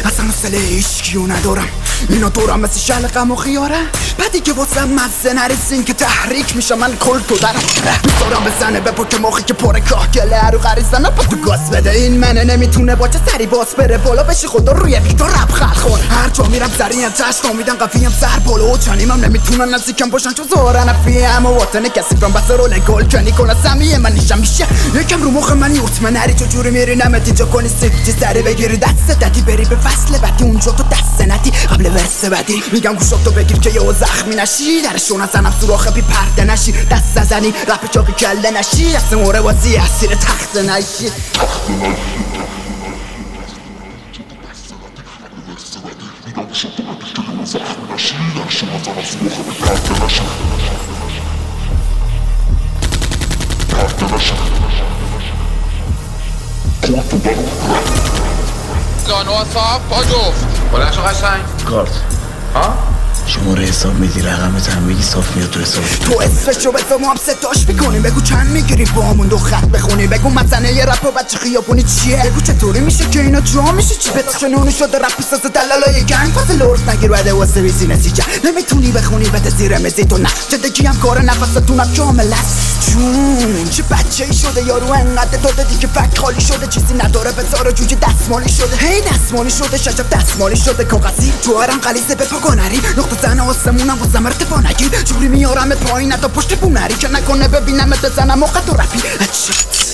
اصلا حوصله هیچکیو ندارم، اینا دورم مثل شلقم و خیاره. بعدی که واسم مزه نرسین که تحریک میشم من کل تو درم میذارم بزنه به پاک مخی که پر کاهگله رو غریزنه پا تو گاز بده. این منه نمیتونه با چه سری باز بره بالا بشی خدا روی ویدیو رپ خلق کنه. هر جا میرم سریعم چشم میدن قویم سر بالا و چنیمم نمیتونن نزدیکم باشن چون زهرن فیم و وطن کسی فرم بس رول گل کنی کنه سمیه من نیشم میشه یکم رو مخ من یورت من نری چجوری میری نمت اینجا کنی سکتی سری بگیری دست دادی بری به فصل بعدی اونجا تو دست ندی قبل ورس بعدی میگم گوشاتو بگیر که یه زخمی نشی درشون نزنم سوراخ بی پرده نشی دست نزنی رپ چاقی کله نشی اصلا موره بازی اسیر تخت نشی زانوها صاف پا جفت بلند شو قشنگ کارت ها؟ شماره حساب میدی رقمت هم میگی صاف میاد تو حساب تو اسمشو بزا ما هم ستاش میکنیم بگو چند میگیری با همون دو خط بخونی بگو مثلا یه رپ و بچه خیابونی چیه بگو چطوری میشه که اینا جا میشه چی بتشه نونی شده رپ بیساز دلالای گنگ فاز لورس نگیر بده واسه بیزی نتیجه نمیتونی بخونی بده زیر مزی تو نه جدگی هم کار نفستونم کامل است جون چه بچه ای شده یارو انقدر داده دیگه فک خالی شده چیزی نداره بذاره جوجه دستمالی شده هی دستمالی شده شجب دستمالی شده کاغذی جوهرم غلیظه به پاگانری نقطه زن آسمونم واسم ارتفاع نگیر جوری میارمت پایین تا پشت بونری که نکنه ببینمت بزنم موقع تو رپی